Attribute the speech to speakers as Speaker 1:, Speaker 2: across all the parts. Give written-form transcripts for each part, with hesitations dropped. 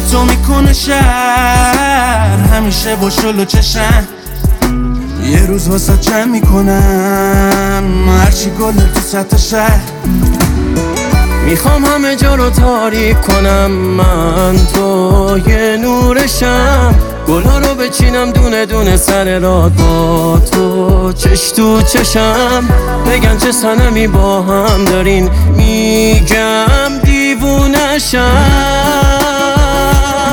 Speaker 1: تو میکنه شهر همیشه با شل و چشم. یه روز واسه جمع میکنم هرچی گله تو سطح شهر.
Speaker 2: میخوام همه جا رو تاریک کنم، من تو یه نورشم. گلها رو بچینم دونه دونه سر راه با تو چش تو چشم. بگن چه صنمی با هم دارین، میگم دیوونشم.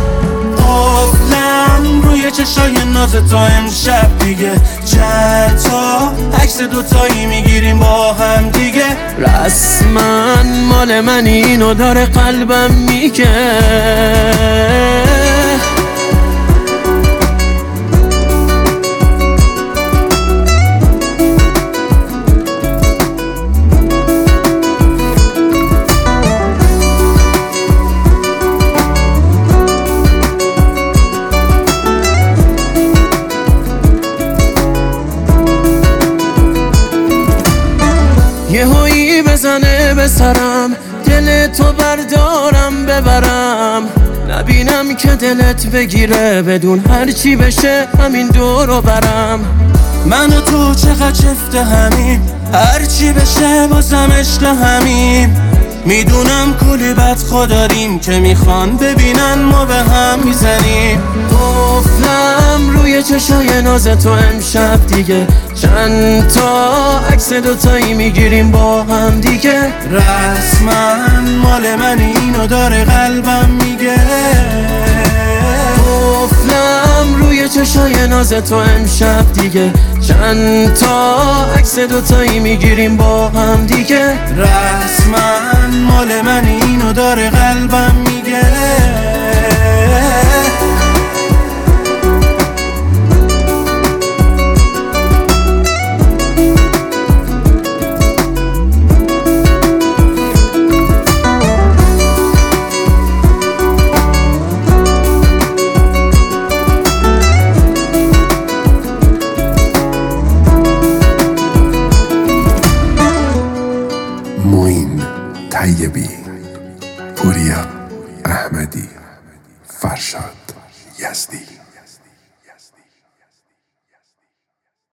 Speaker 1: قفلم روی چشای ناز تو امشب دیگه. چند تا عکس دوتایی میگیریم با هم دیگه.
Speaker 2: رسما مال من اینو داره قلبم میگه. یه هایی بزنه به سرم، دل تو بردارم ببرم. نبینم که دلت بگیره، بدون هرچی بشه همین دورو برم.
Speaker 1: من و تو چقدر چفت همیم، هرچی بشه بازم عشق همیم. میدونم کلی بدخوا داریم که میخوان ببینن ما به هم میزنیم.
Speaker 2: قفلم روی چشای ناز تو امشب دیگه. چند تا عکس دوتایی میگیریم با هم دیگه.
Speaker 1: رسما مال من اینو داره قلبم میگه.
Speaker 2: قفلم روی چشای ناز تو امشب دیگه. چند تا عکس دوتایی میگیریم با هم دیگه.
Speaker 1: رسما مال من اینو داره قلبم میگه.
Speaker 3: معین طیبی، پوریا احمدی، فرشاد یزدی.